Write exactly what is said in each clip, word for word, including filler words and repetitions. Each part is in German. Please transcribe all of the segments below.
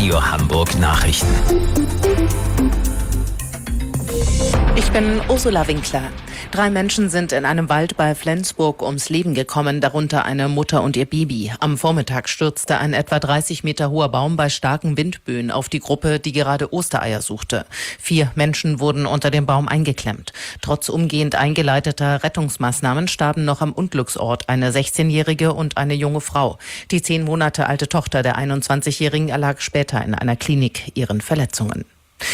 Radio Hamburg Nachrichten. Ich bin Ursula Winkler. Drei Menschen sind in einem Wald bei Flensburg ums Leben gekommen, darunter eine Mutter und ihr Baby. Am Vormittag stürzte ein etwa dreißig Meter hoher Baum bei starken Windböen auf die Gruppe, die gerade Ostereier suchte. Vier Menschen wurden unter dem Baum eingeklemmt. Trotz umgehend eingeleiteter Rettungsmaßnahmen starben noch am Unglücksort eine sechzehnjährige und eine junge Frau. Die zehn Monate alte Tochter der einundzwanzigjährigen erlag später in einer Klinik ihren Verletzungen.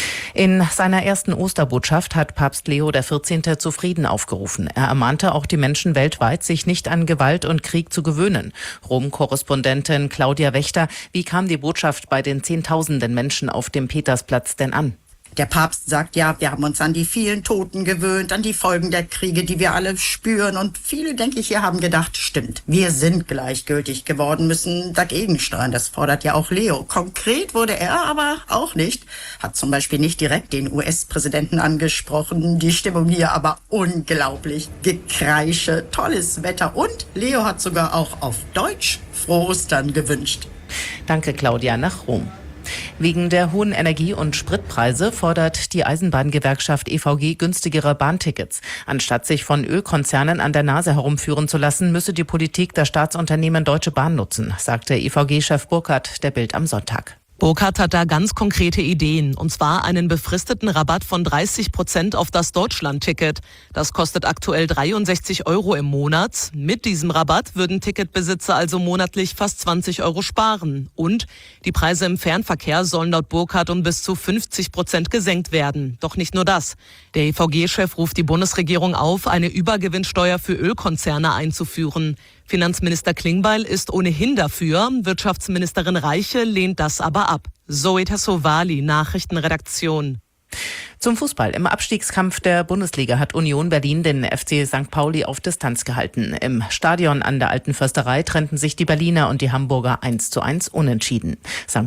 In seiner ersten Osterbotschaft hat Papst Leo der vierzehnte zu Frieden aufgerufen. Er ermahnte auch die Menschen weltweit, sich nicht an Gewalt und Krieg zu gewöhnen. Rom-Korrespondentin Claudia Wächter, wie kam die Botschaft bei den Zehntausenden Menschen auf dem Petersplatz denn an? Der Papst sagt, ja, wir haben uns an die vielen Toten gewöhnt, an die Folgen der Kriege, die wir alle spüren. Und viele, denke ich, hier haben gedacht, stimmt, wir sind gleichgültig geworden, müssen dagegen steuern. Das fordert ja auch Leo. Konkret wurde er aber auch nicht. Hat zum Beispiel nicht direkt den U S-Präsidenten angesprochen. Die Stimmung hier aber unglaublich. Gekreische, tolles Wetter. Und Leo hat sogar auch auf Deutsch Frohe Ostern gewünscht. Danke, Claudia, nach Rom. Wegen der hohen Energie- und Spritpreise fordert die Eisenbahngewerkschaft E V G günstigere Bahntickets. Anstatt sich von Ölkonzernen an der Nase herumführen zu lassen, müsse die Politik das Staatsunternehmen Deutsche Bahn nutzen, sagte E V G-Chef Burkhardt der Bild am Sonntag. Burkhardt hat da ganz konkrete Ideen, und zwar einen befristeten Rabatt von dreißig Prozent auf das Deutschland-Ticket. Das kostet aktuell dreiundsechzig Euro im Monat. Mit diesem Rabatt würden Ticketbesitzer also monatlich fast zwanzig Euro sparen. Und die Preise im Fernverkehr sollen laut Burkhardt um bis zu fünfzig Prozent gesenkt werden. Doch nicht nur das. Der E V G-Chef ruft die Bundesregierung auf, eine Übergewinnsteuer für Ölkonzerne einzuführen. Finanzminister Klingbeil ist ohnehin dafür. Wirtschaftsministerin Reiche lehnt das aber ab. Zoe Tassovali, Nachrichtenredaktion. Zum Fußball. Im Abstiegskampf der Bundesliga hat Union Berlin den F C Sankt Pauli auf Distanz gehalten. Im Stadion an der Alten Försterei trennten sich die Berliner und die Hamburger eins zu eins unentschieden. Sankt